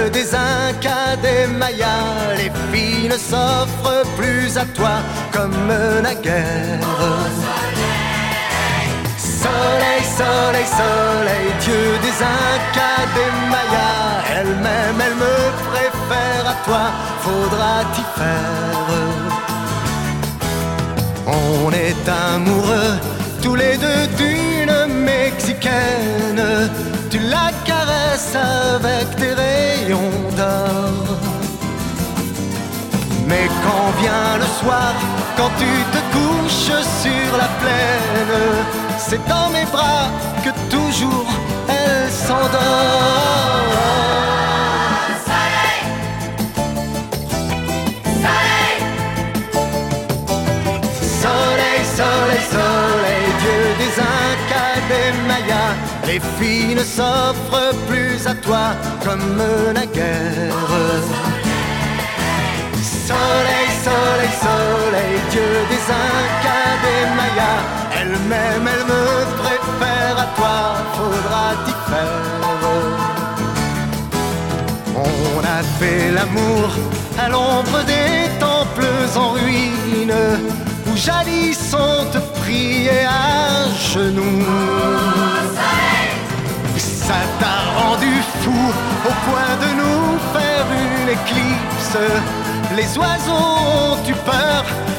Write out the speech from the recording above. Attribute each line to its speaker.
Speaker 1: Dieu des Incas, des Mayas, les filles ne s'offrent plus à toi comme naguère. Soleil, soleil, soleil, Dieu des Incas, des Mayas, elle-même, elle me préfère à toi, faudra t'y faire. On est amoureux, tous les deux d'une Mexicaine. Tu la caresses avec tes rayons d'or. Mais quand vient le soir, quand tu te couches sur la plaine, c'est dans mes bras que toujours elle s'endort.
Speaker 2: Soleil, soleil,
Speaker 1: soleil, soleil, soleil, Dieu des Incas, des Mayas, les filles ne s'offrent plus à toi comme naguère. Soleil, soleil, soleil, Dieu des Incas, des Mayas, elle-même, elle me préfère à toi, faudra t'y faire. On a fait l'amour à l'ombre des temples en ruine, où jadis on te priait à genoux. Ça t'a rendu fou au point de nous faire une éclipse. Les oiseaux ont eu peur